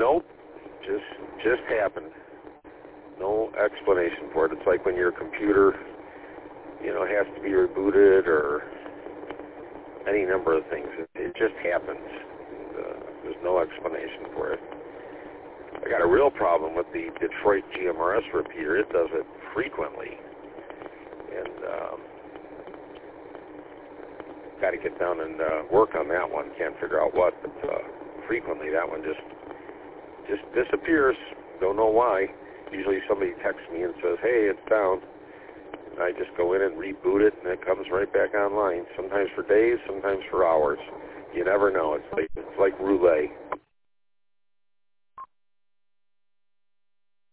Nope. Just happened. No explanation for it. It's like when your computer, has to be rebooted or any number of things. It just happens. There's no explanation for it. I got a real problem with the Detroit GMRS repeater. It does it frequently. And got to get down and work on that one. Can't figure out what, but frequently that one just disappears. Don't know why. Usually somebody texts me and says, hey, it's down. And I just go in and reboot it, and it comes right back online. Sometimes for days, sometimes for hours. You never know. It's like roulette.